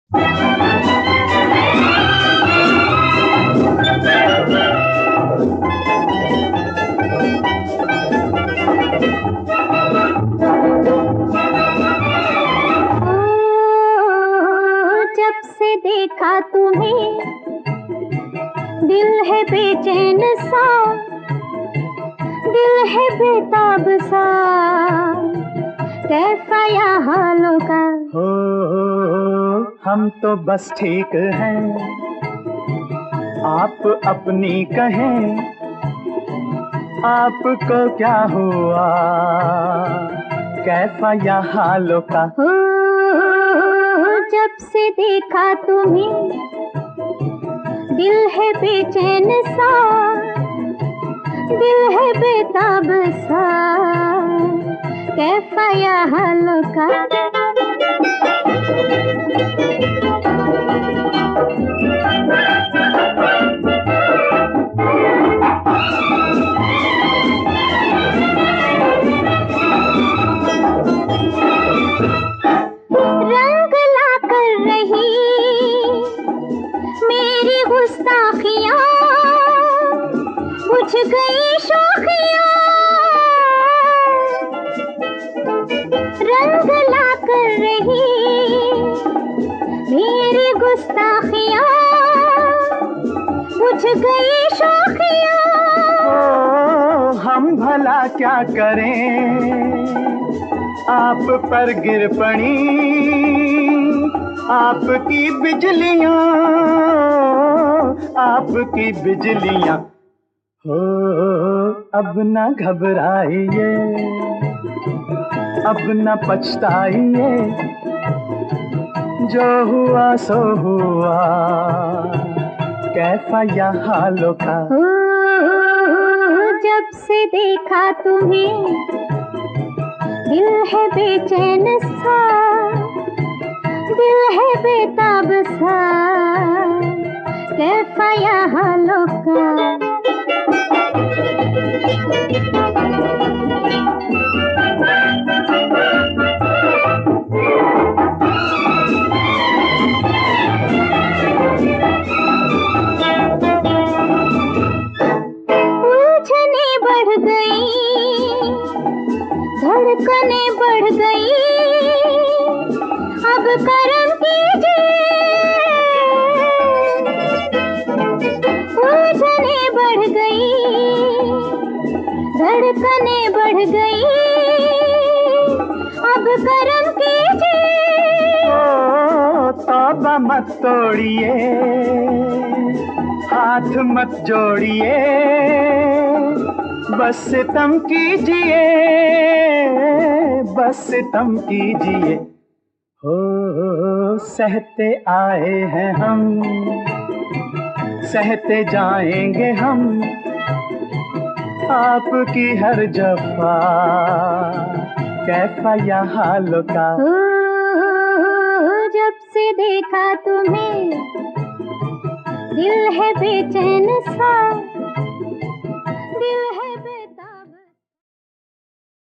जब से देखा तुम्हें दिल है बेचैन सा, दिल है बेताब सा, कैसा या हालों का। हो हम तो बस ठीक हैं, आप अपनी कहें, आपको क्या हुआ, कैसा या हालों का। हो जब से देखा तुम्हें दिल है बेचैन सा, दिल है बेताब सा, कैसा या हालों का। रंग ला कर रही मेरी गुस्ताखियाँ, बुझ गई शोखियाँ। रंग ला कर रही मेरी गुस्ताखियाँ, बुझ गई शोखियाँ। हम भला क्या करें, आप पर गिर पड़ी आपकी बिजलियां, आपकी बिजलियां। हो अब न घबराइए, अब न पछताइए, जो हुआ सो हुआ, कैसा या हालों का। जब से देखा तुम्हें दिल है बेचैन सा, दिल है बेताब सा, कैसा या हालों का। उलझने बढ़ गई, धड़कने बढ़ गई, अब करम कीजिए। उलझने बढ़ गई, धड़कने बढ़ गई, अब करम कीजिए। तौबा मत तोड़िए, हाथ मत जोड़िए, बस सितम कीजिए, बस सितम कीजिए। हो सहते आए हैं हम, सहते जाएंगे हम, आपकी हर जफा, कैसा या हालों का। जब से देखा तुम्हें दिल है बेचैन सा, दिल है